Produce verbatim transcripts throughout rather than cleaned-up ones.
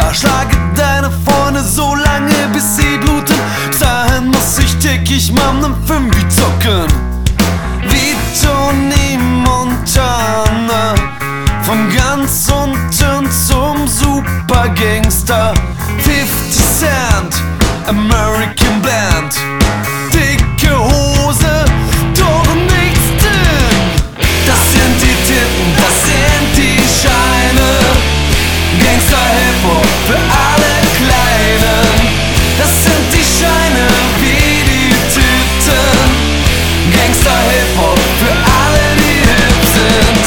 Gangster. Schlage deine Freunde so lange, bis sie bluten. Bis dahin muss ich täglich mal nen Fünfi zocken. Wie Tony Montana, von ganz unten zum Supergangster. fifty Cent, American Band. Dicke Hose, doch nichts drin. Das sind die Titten, das sind die Scheine. Gangster-Hip-Hop für alle Kleinen. Das sind die Scheine wie die Titten. Gangster-Hip-Hop für alle, die hip sind.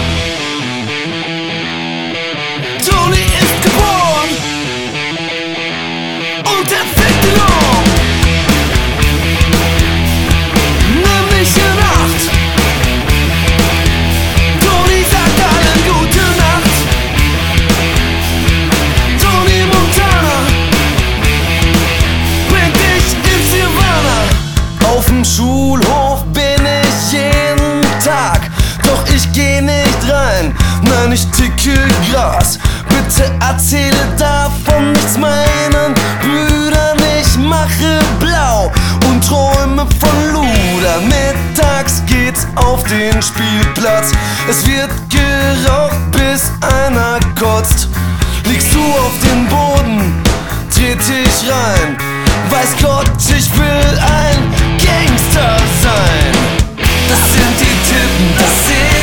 Tony ist geboren und er fängt ihn um. Nimm mich in Acht. Tony sagt allen gute Nacht. Tony Montana bringt dich ins Nirvana. Auf'm Schulhof bin ich jeden Tag, doch ich geh nicht rein, nein, ich ticke Gras. Bitte erzähle davon nichts meinen Brüdern, ich mache blau und träume von Luder. Mittags geht's auf den Spielplatz, es wird geraucht, bis einer kotzt. Liegst du auf dem Boden, tritt ich rein, weiß Gott, ich will ein Gangster sein. Das sind die Titten, das sind